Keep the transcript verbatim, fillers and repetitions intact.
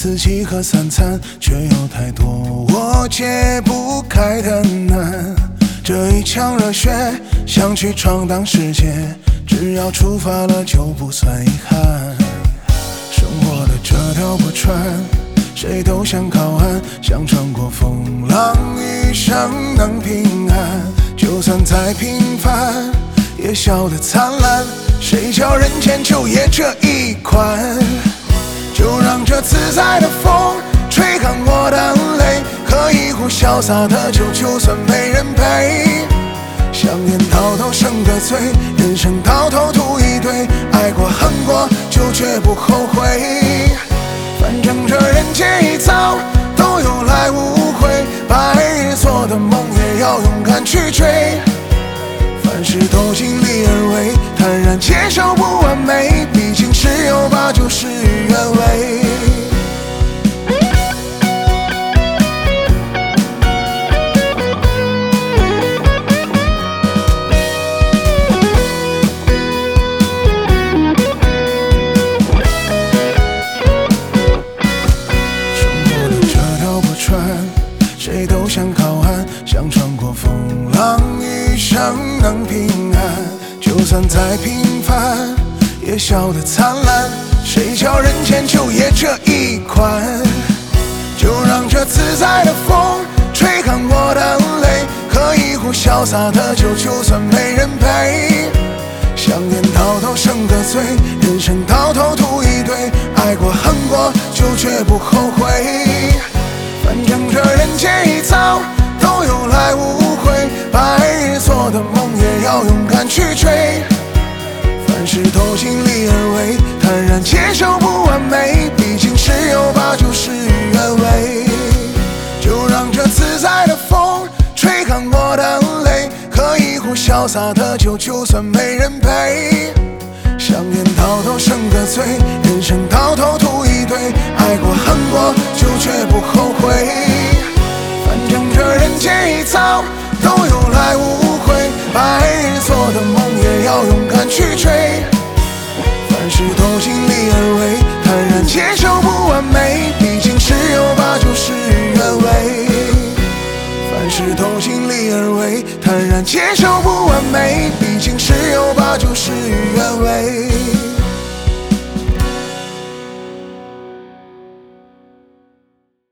四季和三餐，却有太多我解不开的难。这一腔热血，想去闯荡世界，只要出发了就不算遗憾。生活的这条破船，谁都想靠岸，想穿过风浪，余生能平安。就算再平凡，也笑得灿烂。谁叫人间就业这一关？就让这自在的风吹干我的泪，喝一壶潇洒的酒，就算没人陪。想念到头生个醉，人生到头吐一堆，爱过恨过就绝不后悔。反正这人间一遭都有来无回，白日做的梦也要勇敢去追。凡事都尽力而为，坦然接受不完美，毕竟十有八九事与愿违。谁都想靠岸，想穿过风浪，余生能平安。就算再平凡，也笑得灿烂。谁叫人间就业这一关？就让这自在的风吹干我的泪，喝一壶潇洒的酒，就算没人陪。想念到头生个醉，人生到头吐一堆，爱过恨过就绝不后悔。反正这人间一遭都有来无回，白日做的梦也要勇敢去追。凡事都尽力而为，坦然接受不完美，毕竟十有八九事与愿违。就让这自在的风吹干我的泪，喝一壶潇洒的酒，就算没人陪。想念到头生个醉，人生到头吐一堆，爱过恨过就绝不后悔。反正这人间一遭都有来无回，白日做的梦也要勇敢去追。凡事都尽力而为，坦然接受不完美，毕竟十有八九事与愿违。凡事都尽力而为，坦然接受不完美，毕竟十有八九事与愿违。